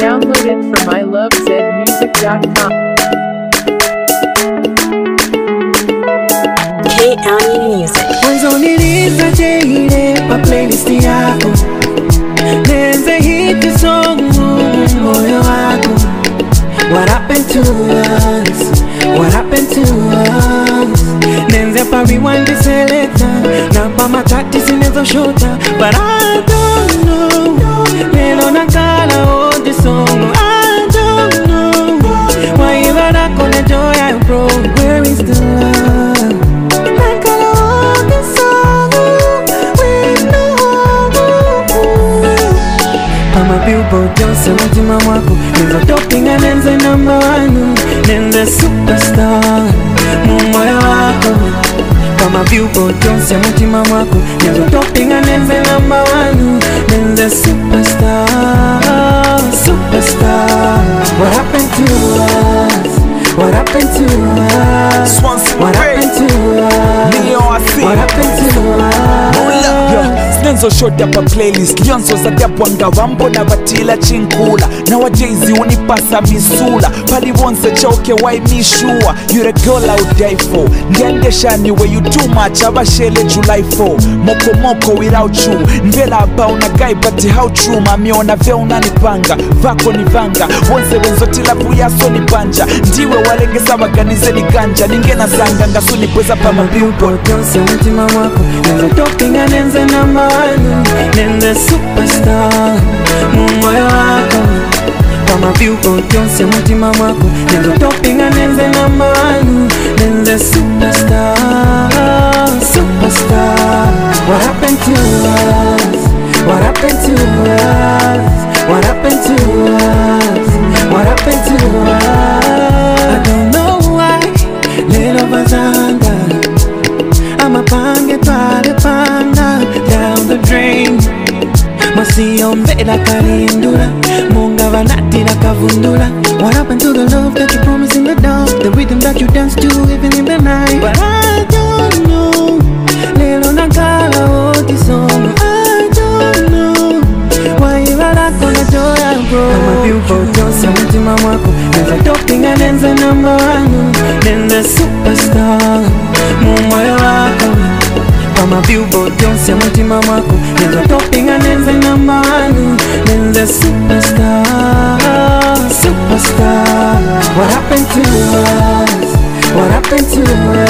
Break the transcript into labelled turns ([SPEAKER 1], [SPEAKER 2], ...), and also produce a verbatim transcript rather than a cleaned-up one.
[SPEAKER 1] Download it from I love zed music dot com.
[SPEAKER 2] K County Music.
[SPEAKER 3] Mwanzo nilizaje ile pa playlist yako, nenze hit song moyo wako. What happened to us? What happened to us? Nenze pa rewind the selector, na pa matati sinezo shota. But I don't know, nelo nakala all the song. I don't know, why you gotta kona joy I broke. Where is the love? Nakala all the song, we know. Pama billboard Jose mutima mwako, nenzo topping and nenze number one, nenze superstar mumoyo wako. Pama billboard Jose mutima mwako, nenzo topping and nenze number one, nenze superstar, superstar. What happened to us? What happened to us? What happened to us? What happened to us?
[SPEAKER 4] Nenzo short up a playlist Lyonzo za diapwanga wambo na batila chinkula na wa Jay-Z unipasa misula pali wonse choke why me sure you're a girl I would die for ndiandesha ni way you too much abashele July fourth moko moko without you mbela hapa una guy but how true mami ona vya unanipanga vako ni vanga wonse wenzo tilapu yaso ni banja ndiwe walengesa waganize ni ganja ningena zanga ngasuni pweza pa mabillboard
[SPEAKER 3] Jose mutima mwako nenzo topping and nenze number nenze superstar mumoyo wako. Kama billboard Jose mutima mwako nenzo topping and nenze number one, nenze superstar, superstar. What happened to us? What happened to us? What happened to us? What happened to us? I don't know why little bazanga I'm a pange pale panga down the drain. Masio mbela kalindula munga vanati na kavundula. What happened to the love that you promised in the dark, the rhythm that you danced to even in the night? But I don't know, lelo nakala oti song. I don't know, why you gotta kona joy I broke. I'm a billboard Jose mutima mwako nenza topping and nenza number one, nenza superstar mumoyo wako. Kama billboard Jose mutima mwako nenza topping and nenza number one, nenza superstar, superstar. What happened to us? What happened to us?